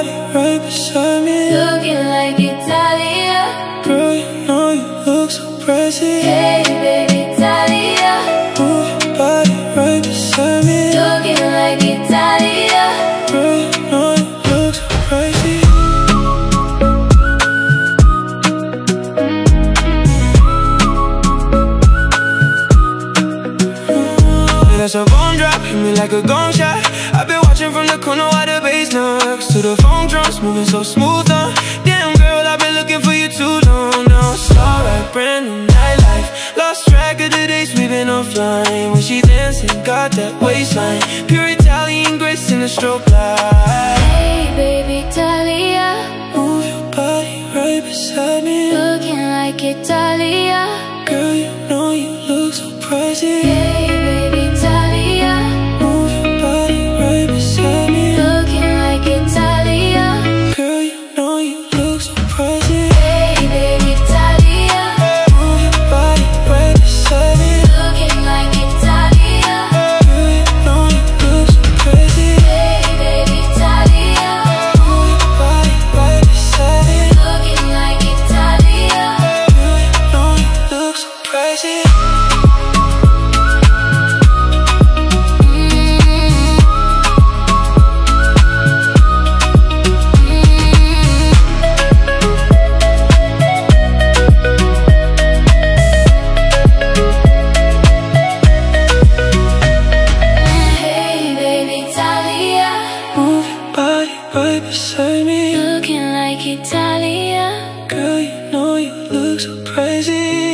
body right beside me. Looking like Italia. Girl, you know you look so crazy. Hey baby, Italia. Move your body right beside me. Looking like Italia. Girl, you know you look so crazy. That's a bone drop, hit me like a gong shot. I've been watching from the corner while the bass knocks to the phone drums, moving so smooth on. Damn girl, I've been looking for you too long now. It's alright, brand new nightlife. Lost track of the days we've been offline. When she dancing, got that waistline. Pure Italian grace in the strobe light. Hey baby, Italia. Move your body right beside me. Looking like Italia. Girl, you know you look so crazy. Hey baby, Italia. Move your body right beside me. Looking like Italia. Girl, you know you look so crazy. Hey baby, Italia. Move your body right beside me. Looking like Italia. Girl, you know you look so crazy. Hey baby, Italia. Move your body right beside me. Looking like Italia. Girl, you know you look so crazy. Hey baby, Italia. Move your body right beside me. Looking like Italia. Girl, you know you look so crazy.